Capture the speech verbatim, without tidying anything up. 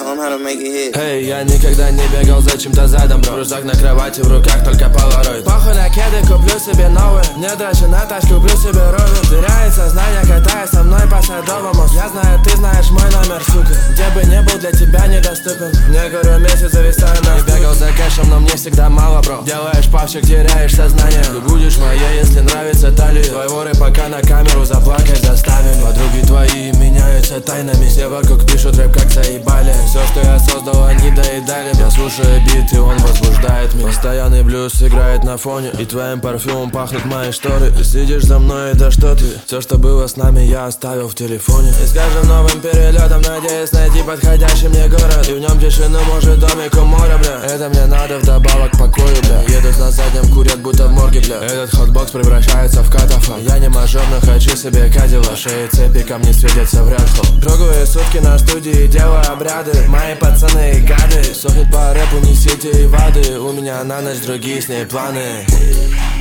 Tell him how to make it hit. Эй, я никогда не бегал за чем-то задом, бро. Рюкзак на кровати, в руках только полароид. Похуй на кеды, куплю себе новые. Не дрочу на тачку, куплю себе ровер. Теряет сознание, катаясь со мной по Садовому. Я знаю, ты знаешь мой номер, сука. Где бы не был, для тебя недоступен. Не говорю, месяц зависаю на. Не бегал за кэшем, но мне всегда мало, бро. Делаешь павчик, теряешь сознание. Ты будешь моей, если нравится талия. Твоего рэпака на камеру заплакать заставили. Подруги твои меняются тайнами. Все вокруг пишут рэп, как заебали. Все, что я создал, они доедали. Я слушаю бит, и он возбуждает меня. Постоянный блюз играет на фоне, и твоим парфюмом пахнут мои шторы. Ты сидишь за мной, да что ты? Все, что было с нами, я оставил в телефоне. И с каждым новым перелетом надеюсь найти подходящий мне город. И в нем тишину, может, домик у моря, бля. Это мне надо вдобавок покою, бля. Едут на заднем, курят, будто в морге, бля. Этот хотбокс превращается в катафалк. Я не мажор, но хочу себе кадила. Шеи цепи ко мне светятся в ряд. Круглые сутки на студии, делаю обряды. Мои пацаны и гады. Сохнет по рэпу, несите и вады. У меня на ночь другие с ней планы.